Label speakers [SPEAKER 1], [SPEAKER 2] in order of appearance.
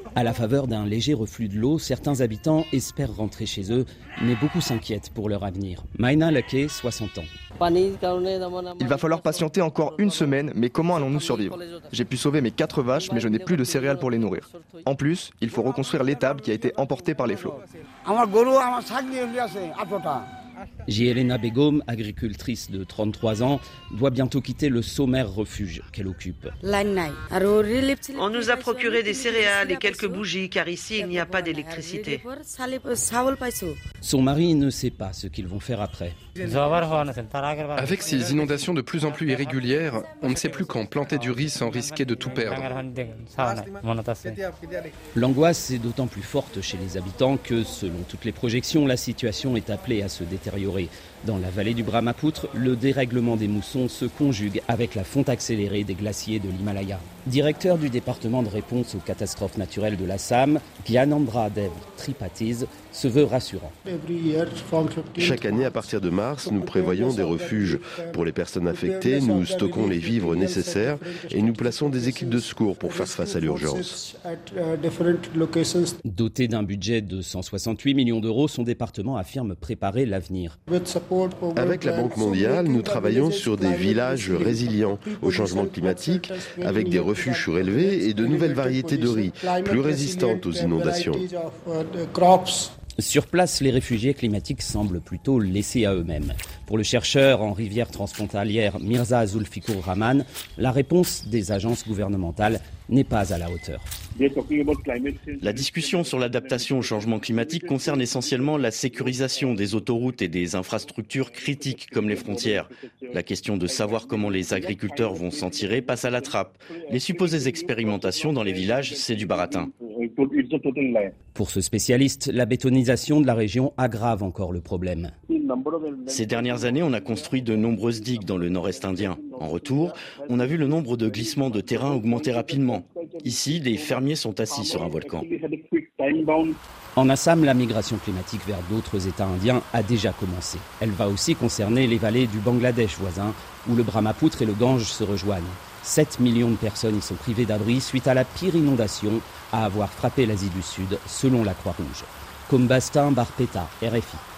[SPEAKER 1] À la faveur d'un léger reflux de l'eau, certains habitants espèrent rentrer chez eux, mais beaucoup s'inquiètent pour leur avenir. Maïna Lake, 60 ans.
[SPEAKER 2] Il va falloir patienter encore une semaine, mais comment allons-nous survivre? J'ai pu sauver mes 4 vaches, mais je n'ai plus de céréales pour les nourrir. En plus, il faut reconstruire l'étable qui a été emportée par les flots.
[SPEAKER 1] Jelena Begum, agricultrice de 33 ans, doit bientôt quitter le sommaire refuge qu'elle occupe.
[SPEAKER 3] On nous a procuré des céréales et quelques bougies, car ici il n'y a pas d'électricité.
[SPEAKER 1] Son mari ne sait pas ce qu'ils vont faire après.
[SPEAKER 4] Avec ces inondations de plus en plus irrégulières, on ne sait plus quand planter du riz sans risquer de tout perdre.
[SPEAKER 1] L'angoisse est d'autant plus forte chez les habitants que, selon toutes les projections, la situation est appelée à se détériorer. Dans la vallée du Brahmapoutre, le dérèglement des moussons se conjugue avec la fonte accélérée des glaciers de l'Himalaya. Directeur du département de réponse aux catastrophes naturelles de l'Assam, Gyanendra Dev Tripathi se veut rassurant.
[SPEAKER 5] Chaque année, à partir de mars, nous prévoyons des refuges. Pour les personnes affectées, nous stockons les vivres nécessaires et nous plaçons des équipes de secours pour faire face à l'urgence.
[SPEAKER 1] Doté d'un budget de 168 millions d'euros, son département affirme préparer l'avenir.
[SPEAKER 5] Avec la Banque mondiale, nous travaillons sur des villages résilients au changement climatique, avec des refuges surélevés et de nouvelles variétés de riz, plus résistantes aux inondations.
[SPEAKER 1] Sur place, les réfugiés climatiques semblent plutôt laissés à eux-mêmes. Pour le chercheur en rivière transfrontalière Mirza Zulfikur Rahman, la réponse des agences gouvernementales n'est pas à la hauteur.
[SPEAKER 6] La discussion sur l'adaptation au changement climatique concerne essentiellement la sécurisation des autoroutes et des infrastructures critiques comme les frontières. La question de savoir comment les agriculteurs vont s'en tirer passe à la trappe. Les supposées expérimentations dans les villages, c'est du baratin.
[SPEAKER 1] Pour ce spécialiste, la bétonisation de la région aggrave encore le problème.
[SPEAKER 6] Ces dernières années, on a construit de nombreuses digues dans le nord-est indien. En retour, on a vu le nombre de glissements de terrain augmenter rapidement. Ici, les fermiers sont assis sur un volcan.
[SPEAKER 1] En Assam, la migration climatique vers d'autres États indiens a déjà commencé. Elle va aussi concerner les vallées du Bangladesh voisin, où le Brahmapoutre et le Gange se rejoignent. 7 millions de personnes y sont privées d'abri suite à la pire inondation à avoir frappé l'Asie du Sud, selon la Croix-Rouge. Kumbastin Barpeta, RFI.